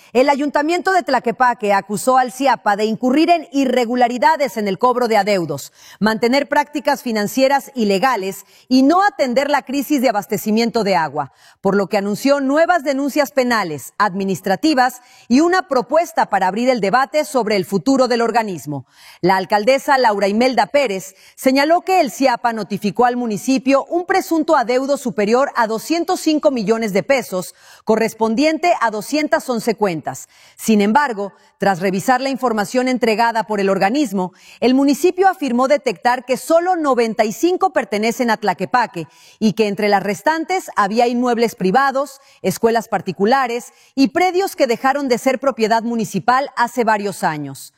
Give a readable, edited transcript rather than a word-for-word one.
El Ayuntamiento de Tlaquepaque acusó al CIAPA de incurrir en irregularidades en el cobro de adeudos, mantener prácticas financieras ilegales y no atender la crisis de abastecimiento de agua, por lo que anunció nuevas denuncias penales, administrativas y una propuesta para abrir el debate sobre el futuro del organismo. La alcaldesa Laura Imelda Pérez señaló que el CIAPA notificó al municipio un presunto adeudo superior a 205 millones de pesos, correspondiente a 211 cuentas. Sin embargo, tras revisar la información entregada por el organismo, el municipio afirmó detectar que solo 95 pertenecen a Tlaquepaque y que entre las restantes había inmuebles privados, escuelas particulares y predios que dejaron de ser propiedad municipal hace varios años.